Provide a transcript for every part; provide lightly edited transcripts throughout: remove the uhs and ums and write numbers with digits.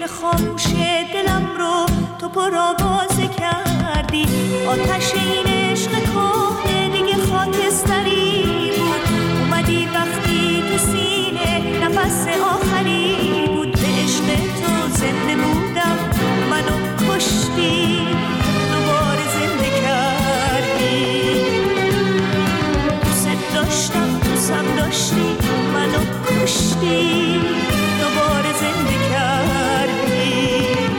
دل خاموش دلم رو تو پرآوازه کردی. آتش این عشق کهنه دیگه خاکستری بود. اومدی وقتی تو سینه نفس آخری بود. به عشق تو زنده بودم، منو کشتی، دوباره زنده کردی. دوست داشتم، دوستم داشتی، منو کشتی، دوباره زنده کردی.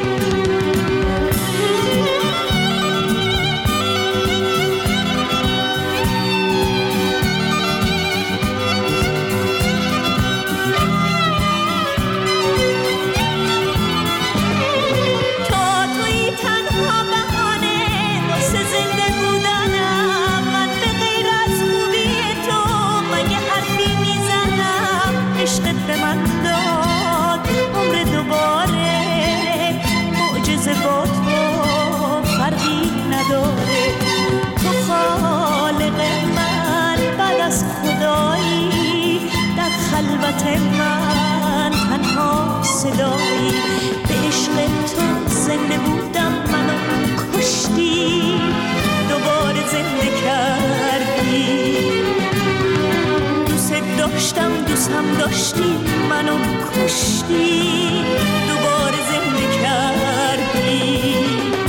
خلوت من تنها صدایی. به عشق تو زنده بودم، منو کشتی، دوباره زنده کردی. دوست داشتم، دوستم داشتی، منو کشتی، دوباره زنده کردی.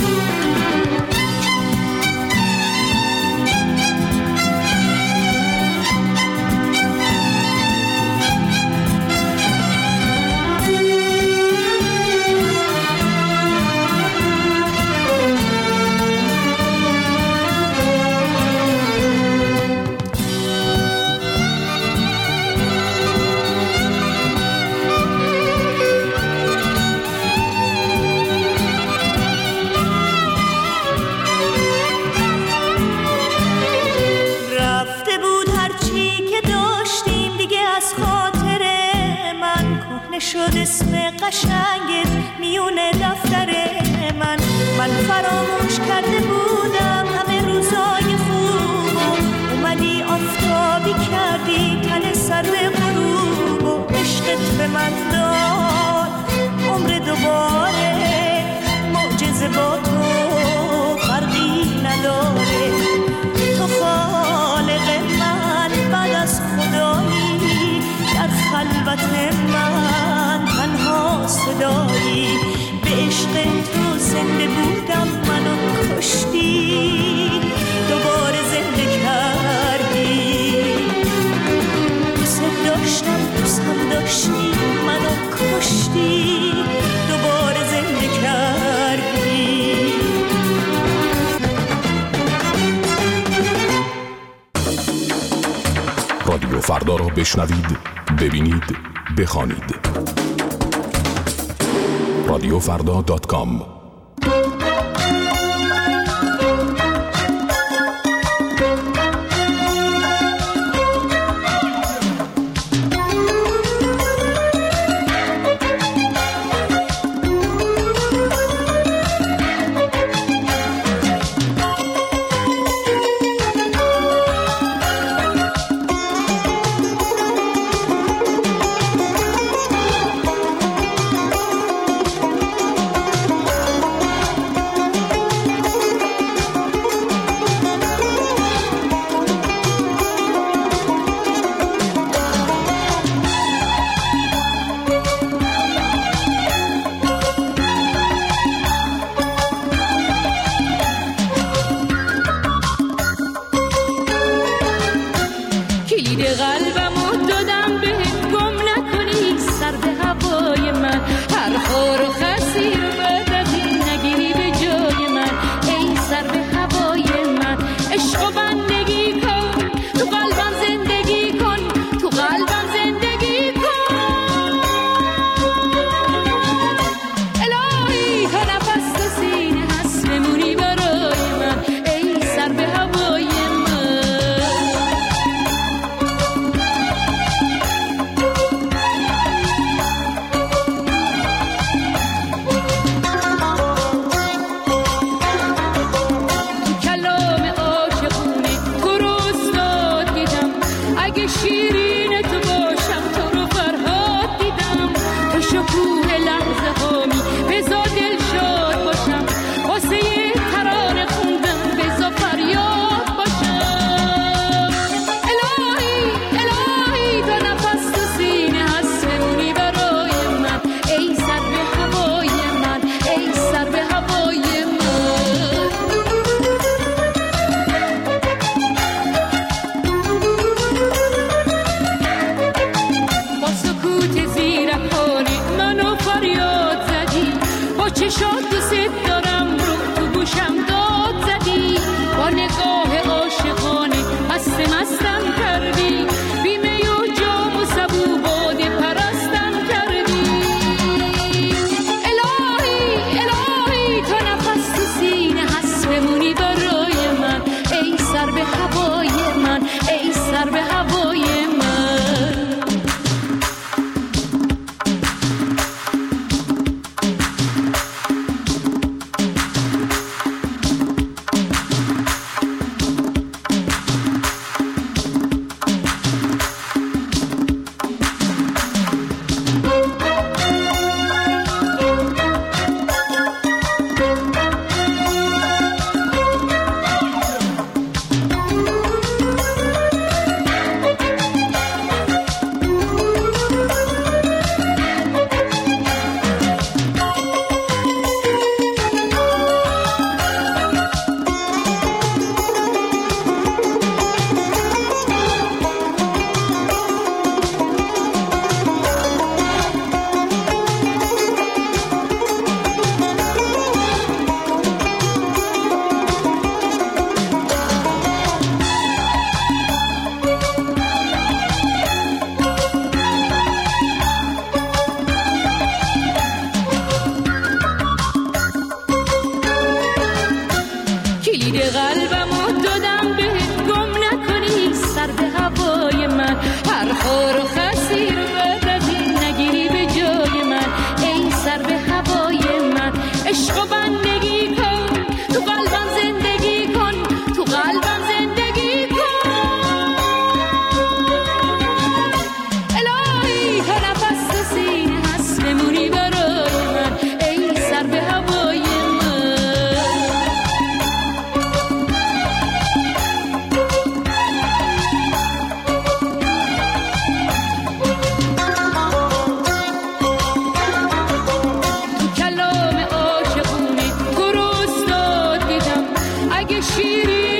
شد اسم قشنگت میونه دفتر من فراموش کرده بودم همه روزای خوب. اومدی آفتابی کردی تن سرد غروب. و عشقت به من داد عمر دوباره. معجزه با تو فرقی نداره. تو خالق من بعد از خدایی. در خلوت من تنها صدایی. به عشق تو زنده بودم، منو کشتی، دوباره زنده کردی. دوست داشتم، دوستم داشتی، منو کشتی، دوباره زنده کردی. رادیو فردا را بشنوید، ببینید، بخوانید. radiofrda.com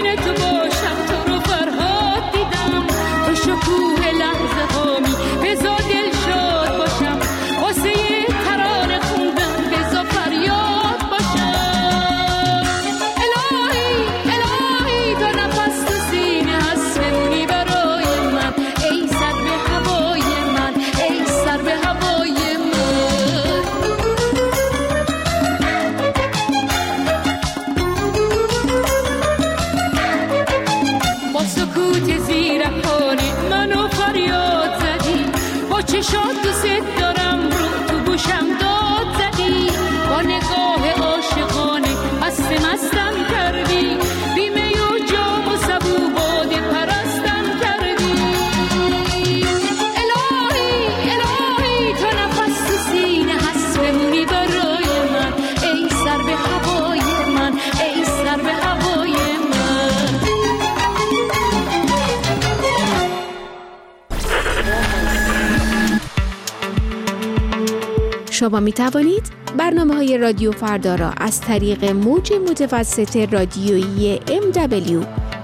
شما می توانید برنامه‌های رادیو فردا را از طریق موج متوسط رادیویی MW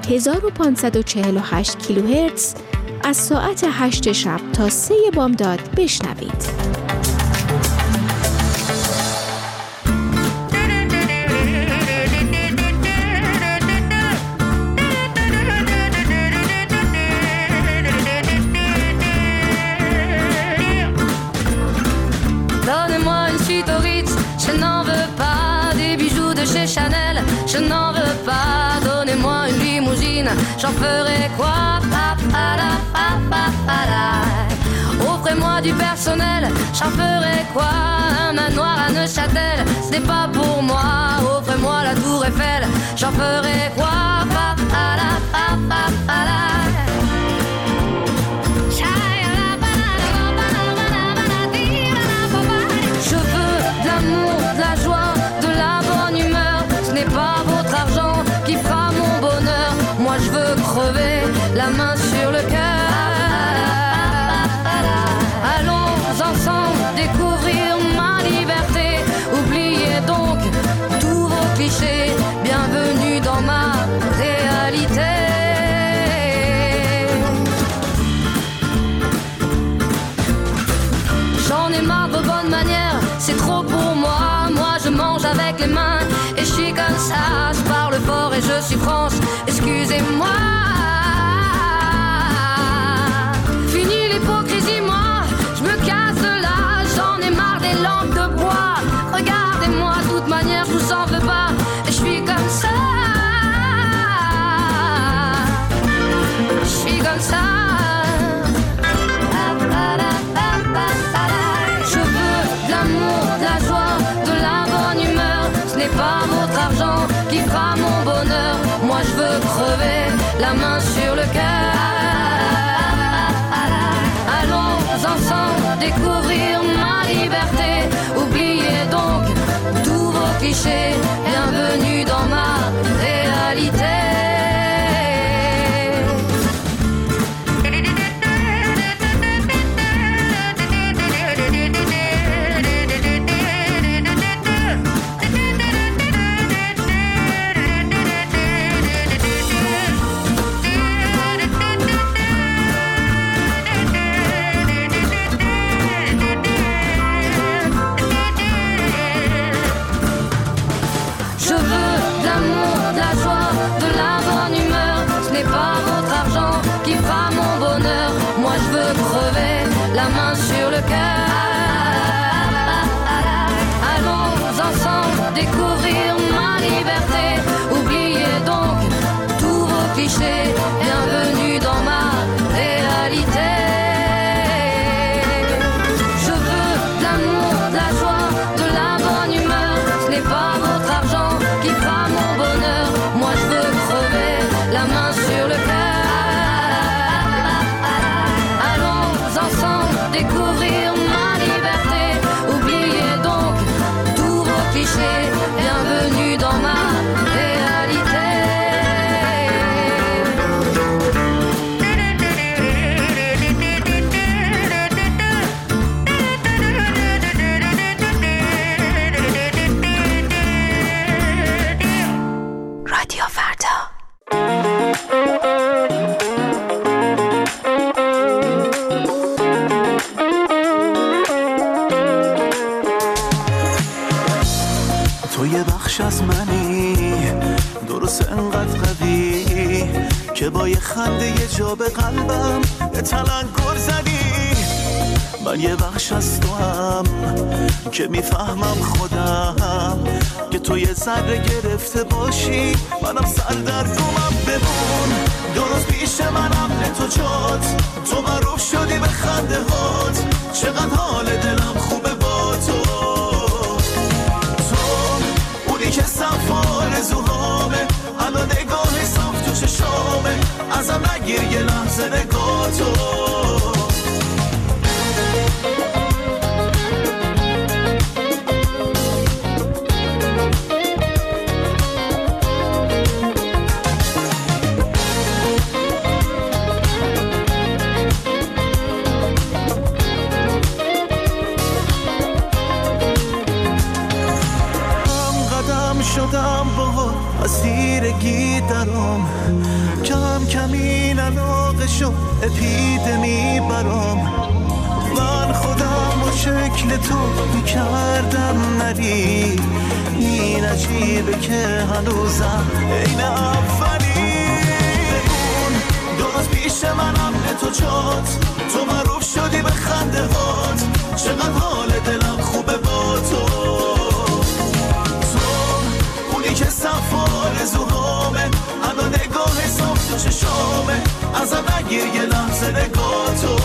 1548 کیلوهرتز از ساعت 8 شب تا 3 بامداد بشنوید. Chanel, je n'en veux pas, donnez-moi une limousine, j'en ferai quoi? Offrez-moi du personnel, j'en ferai quoi? Un manoir à Neuchâtel, ce n'est pas pour moi. Offrez-moi la tour Eiffel, j'en ferai quoi? Je veux de l'amour, de la joie, de la bonne humeur. Ce n'est pas votre argent qui fera mon bonheur. Moi je veux crever la main sur le cœur. Allons ensemble découvrir ma liberté. Oubliez donc tous vos clichés. Bienvenue dans ma réalité. J'en ai marre de bonnes manières, c'est trop pour moi. Moi je mange avec les mains et je suis comme ça. Je parle fort et je suis France, excusez-moi. Fini l'hypocrisie, moi je me casse de là. J'en ai marre des lampes de bois. Regardez-moi, de toute manière je vous en veux pas. Et je suis comme ça. Je suis comme ça. De la joie, de la bonne humeur. Ce n'est pas votre argent qui fera mon bonheur. Moi je veux crever la main sur le cœur. Allons ensemble découvrir ma liberté. Oubliez donc tous vos clichés. Bienvenue dans ma réalité. La main sur le cœur. Allons ensemble découvrir ma liberté. Oubliez donc tous vos clichés. Bienvenue dans ma réalité. Je veux de l'amour, de la joie, de la bonne humeur. Ce n'est pas votre argent qui fera mon bonheur. Moi je veux crever la main sur le cœur. Découvrir ma liberté. Oubliez donc tous vos clichés. Bienvenue dans ma réalité. که با یه خنده یه جا به قلبم یه تلنگر زدی. من یه بخش از تو هم که میفهمم خودم که تو یه ذره گرفته باشی، منم سر در گمم. بمون درست پیش منم تو جات، تو معروف شدی به خنده هات، چقدر حال دلم خوبه با تو. تو اونی که صف آرزوهامه، الان نگاه صاف تو چشامه، ازم نگیر یه لحظه نگاه تو. شدم با اسیرگی درام، کم کم این علاقه شد اپیدمی برام. من خودم و شکل تو میکردم نری، این عجیبه که هنوزم این اولی. اون درست پیش منم تو جات، تو معروف شدی به خنده هات، چقدر حال دلم خوبه با تو. که صف آرزوهامه، الان نگاه صاف تو چشامه، ازم نگیر یه لحظه نگاه تو.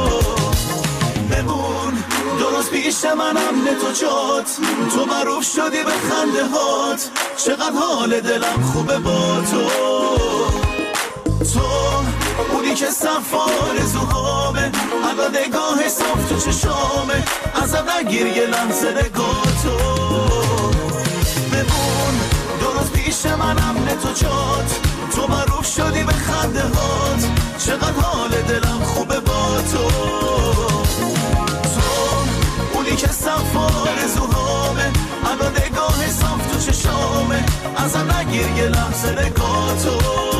بمون درست پیش منم تو جات، تو معروف شدی به خنده هات، چقدر حال دلم خوبه با تو. تو اونی که صف آرزوهامه، الان نگاه صاف تو چشامه، ازم نگیر یه لحظه نگاه تو. بمون درست پیش منم تو جات، تو معروف شدی به خنده هات، چقدر حال دلم خوبه با تو. تو اونی که صف آرزوهامه، الان نگاه صاف تو چشامه، ازم نگیر یه لحظه نگاه تو.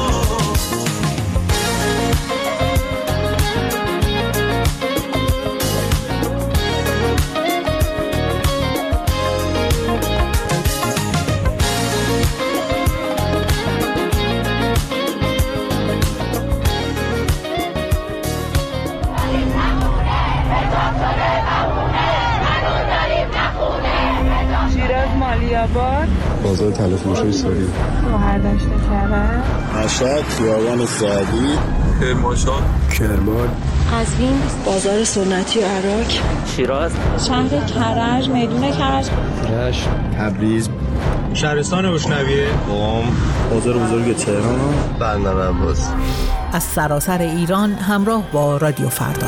بازار طلا فروشی ساری، هردشت کرد، مشهد، خیابان سعدی، کرمانشاه، کرمان، قزوین، بازار سنتی عراق، شیراز، شهر کرج، میدون کرج، رشت، تبریز، شهرستان بشنویه، قم، بازار بزرگ تهران، بندر عباس. از سراسر ایران همراه با رادیو فردا.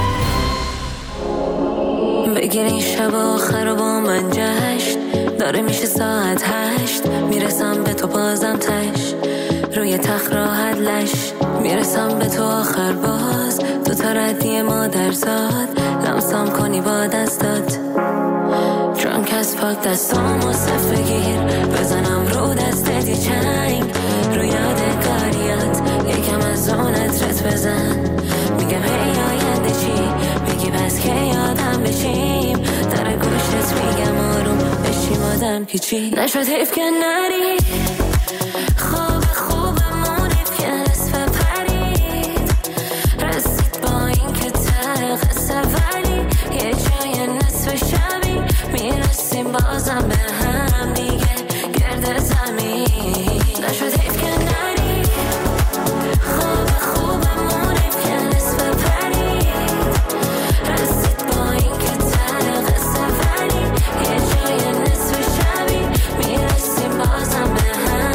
بگیر این شب آخر با من جشن، داره میشه ساعت 8، میرسم به تو بازم تش، روی تخت راحت لش، میرسم به تو آخر باز، تو تا ردی مادرزاد، لمسم کنی با دستات، درانک از پاک دستامو صف بگیر، بزنم رو دستتی چنگ، رو یادگاریات یکم از اون عطرت بزن، میگم هی آینده چی، میگی پس که یادم بشیم، در گوشت میگم آروم بشیم آدم که چی، نشد حیف که نری، خواب خوبمون حیف که نصف پرید، رسید با این که ته قصه ولی یه جای نصف شبی، میرسیم بازم به هم دیگه گرد زمین، نشد حیف که نری، خواب خوبمون حیف که نصف پرید، رسید با این که ته قصه ولی یه جای نصف شبی، میرسیم بازم به هم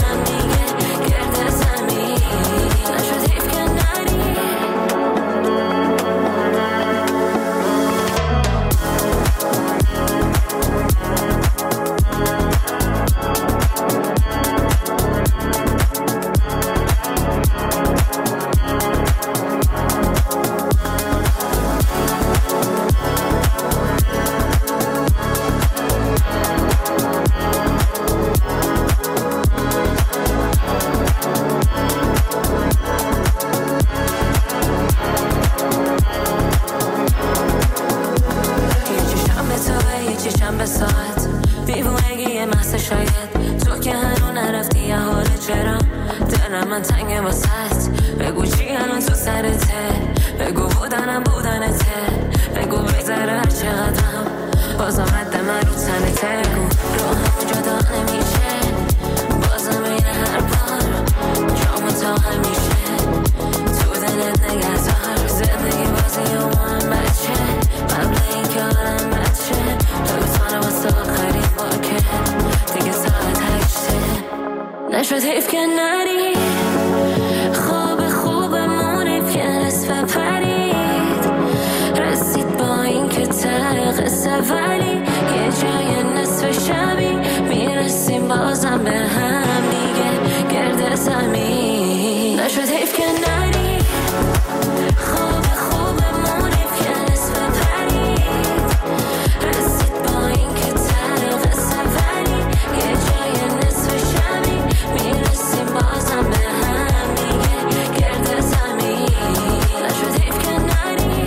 واسط بگو چی الان تو سرته بگو بودنم بودنته بگو بگذره هر چقدرم بازم رد من رو تنته بگو رو همون جدا نمیشه بازم این هر بار جامو تا همیشه تو دلت نگهدار زندگی بازی و من بچه قبل این که آرم بچه بگو واسه آخرین بار که دیگه ساعت 8 نشد حیف که نری خواب خوبمون حیف که نصف پرید رسید با این که ته قصه ولی یه جای نصف شبی میرسیم بازم به هم دیگه گرد زمین نشد حیف که نری خواب خوبمون حیف که نصف پرید رسید با این که ته قصه ولی یه جای نصف شبی میرسیم بازم به هم دیگه گرد زمین نشد حیف که نری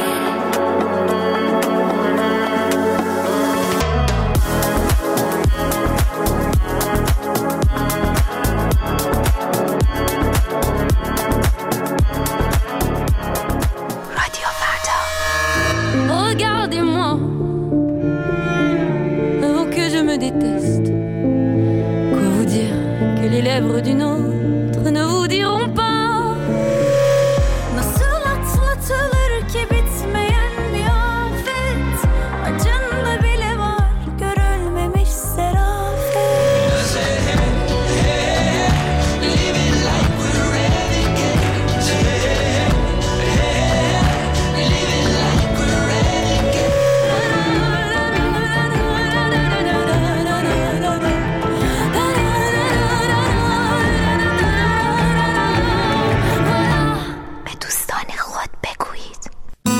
Regardez-moi, avant que je me déteste. Quoi vous dire que les lèvres d'une autre ne vous diront pas? Nasıl atlatılır ki bitmeyen bir afet? Acında bile var görülmemiş serafet. Living like we're renegades. Living like we're renegades. به دوستان خود بگویید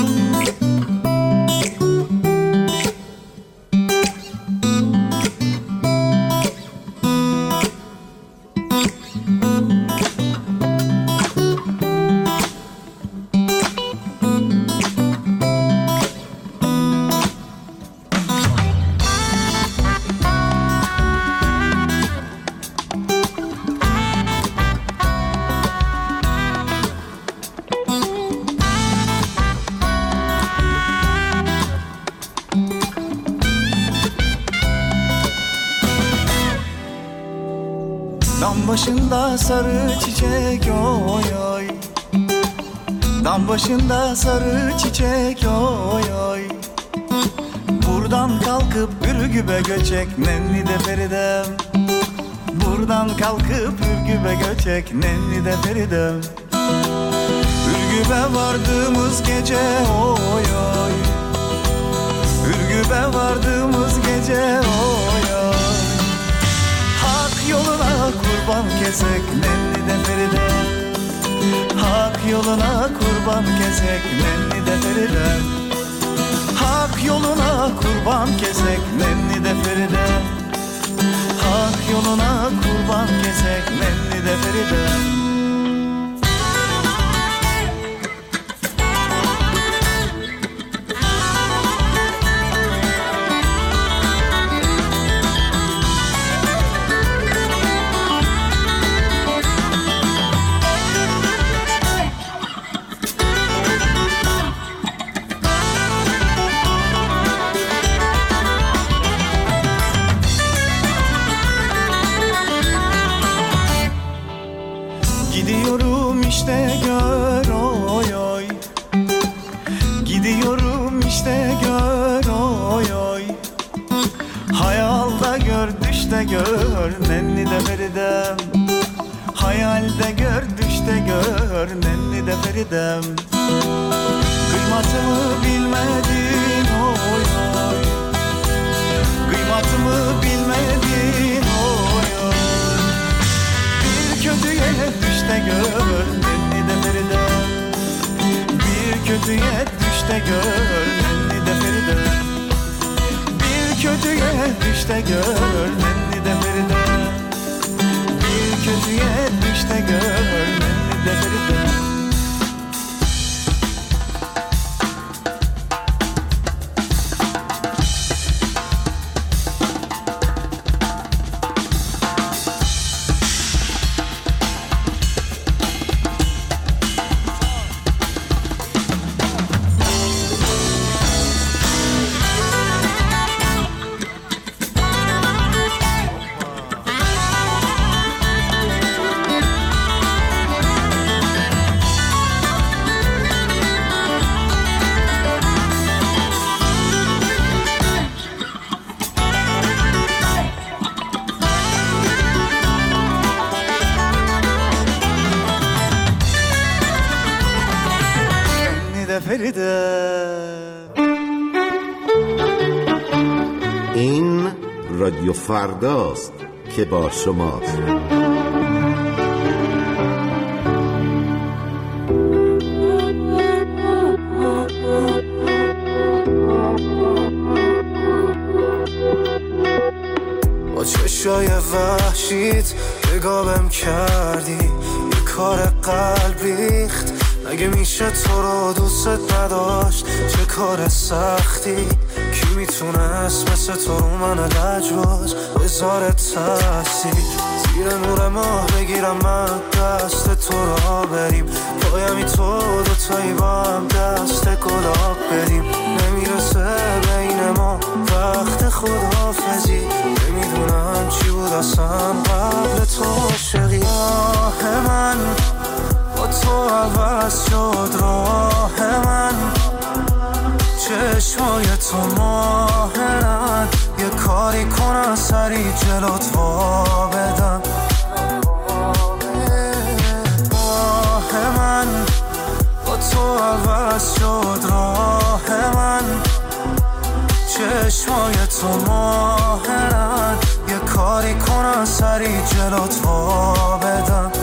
Dam başında sarı çiçek oy oy Dam başında sarı çiçek oy oy Buradan kalkıp Ürgüp'e göçek nenni de Feridem Buradan kalkıp Ürgüp'e göçek nenni de Feridem Ürgüp'e vardığımız gece oy oy Ürgüp'e vardığımız gece oy oy Hak yoluna kurban kesek nenni de Feride Hak yoluna kurban kesek nenni de Feride Hak yoluna kurban kesek nenni de Feride Hak yoluna kurban kesek nenni de Feride Gidiyorum işte gör oy oy Gidiyorum işte gör oy oy Hayalda gör düşte gör nenni de Feridem Hayalde gör düşte gör nenni de Feridem Kıymatımı bilmedin oy oy Kıymatımı bilmedin oy oy Bir kötüye düşte gör nenni de Feride Bir kötüye düşte gör nenni de Feride Bir kötüye düşte gör nenni de Feride Bir kötüye düşte gör nenni de Feride فریده. این رادیو فرداست که با شماست. با چشای وحشیت نگاهم کردی، یه کار قلب ریخت. مگه میشه تو رو دوست نداشت؟ چه کار سختی. کی میتونست مثل تو رو من لجباز بذاره تاثیر؟ زیر نور ماه بگیرم من دست تو را بریم، پایمی تو دوتایی با هم دست گلاب بریم. نمیرسه بین ما وقت خداحافظی، نمیدونم چی بود اصلا قبل تو عاشقی. راه من با تو عوض شد، راه من چشمای تو ماهرن. یه کاری کنم سری جلوت وا بدم. راه من با تو عوض شد، راه من چشمای تو ماهرن. یه کاری کنم سری جلوت وا بدم.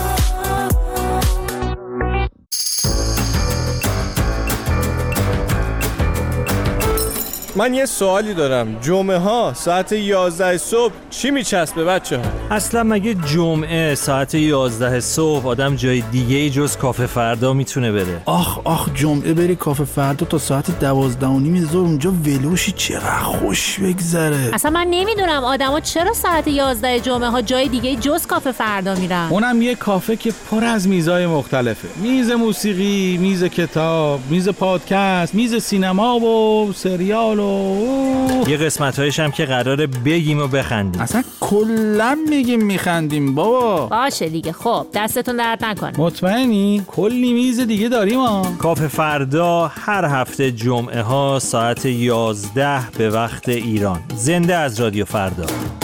من یه سوالی دارم. جمعه ها ساعت 11 صبح چی میچسبه بچه ها؟ اصلا مگه جمعه ساعت 11 صبح آدم جای دیگه جز کافه فردا میتونه بره؟ آخ جمعه بری کافه فردا تا ساعت 12:30 ظهر اونجا ولوشی، چقدر خوش بگذره. اصلا من نمیدونم آدما چرا ساعت 11 جمعه ها جای دیگه جز کافه فردا میرن. اونم یه کافه که پر از میزای مختلفه. میز موسیقی، میز کتاب، میز پادکست، میز سینما و سریال و یه قسمت‌هایش هم که قراره بگیم و بخندیم. اصلا کلا میگیم میخندیم بابا. باشه دیگه، خب دستتون درد نکنه. مطمئنی؟ کلی میز دیگه داریم ها. کافه فردا هر هفته جمعه ها ساعت 11 به وقت ایران. زنده از رادیو فردا.